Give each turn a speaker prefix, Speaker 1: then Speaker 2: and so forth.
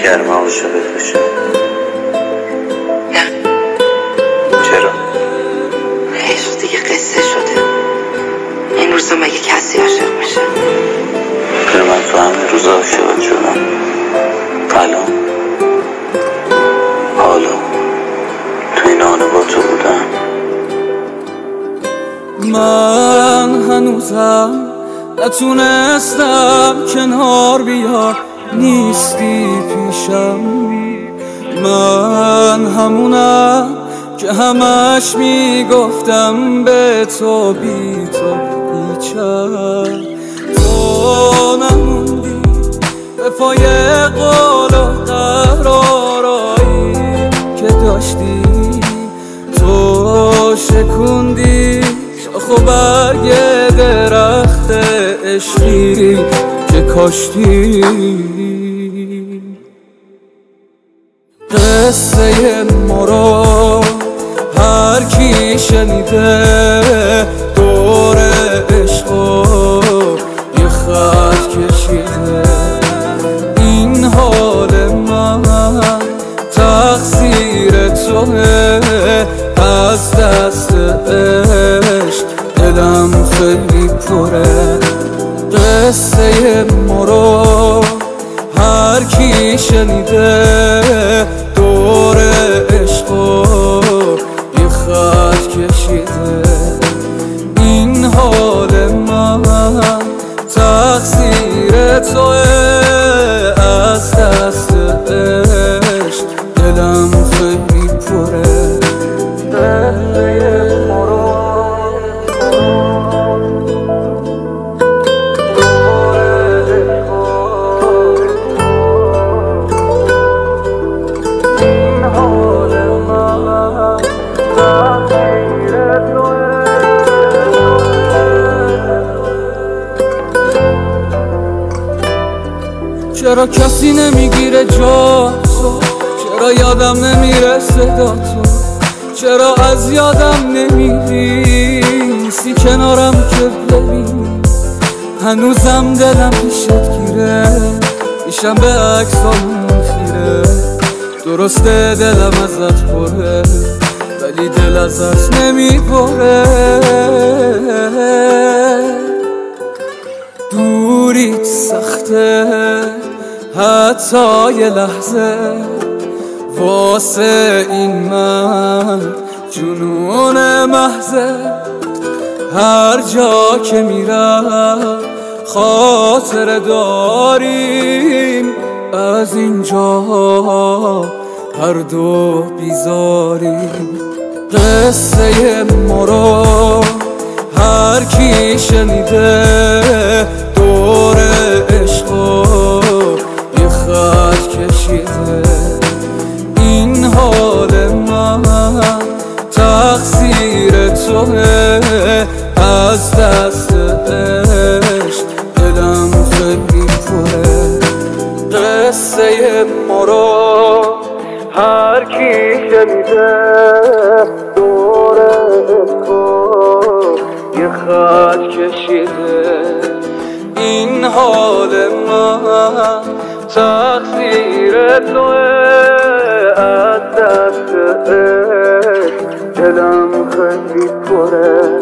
Speaker 1: گرم عاشقت بشم.
Speaker 2: نه.
Speaker 1: چرا؟
Speaker 2: عشق دیگه قصه شده. این روزا مگه کسی عاشق میشه؟
Speaker 1: من تو همین روزا عاشقت شدم. الان حالا تو این آنه با تو بودم.
Speaker 3: من هنوزم نتونستم کنار بیار، نیستی پیشم. من همونم که همش میگفتم به تو بی تو هیچم. تو نموندی به پای قول و قرارایی که داشتی، تو شکوندی شاخ و برگ درخت عشقی که کاشتی. قصه ما رو هر کی شنیده، دور عشقو یه خط کشیده. این حال من تقصیر توه، از دست عشق دلم خیلی پره. قصه ما رو هر کی شنیده، دور عشقو یه خط کشیده. این حال من تقصیر توه، از دست عشق دلم خیلی پره. قصه ما رو چرا کسی نمیگیره جا تو، چرا یادم نمیره صدا تو، چرا از یادم نمیری، نیستی کنارم که ببینی. هنوزم دلم پیشت گیره، پیشم به عکسامون خیره. درسته دلم ازت پره، ولی دل ازت نمیپره. دوریت سخته حتی یه لحظه، واسه این من جنون محضه. هر جا که میرم خاطر داریم، از اینجا هر دو بیزاریم. قصه ما رو هر کی شنیده، دور عشقو یه خط کشیده. این حال من تقصیر توه، از دست عشق دلم خیلی پره. قصه ما رو هر کی شنیده، دور عشقو یه خط کشیده. این حال من تقصیر توه، از دست عشق دلم خیلی پره.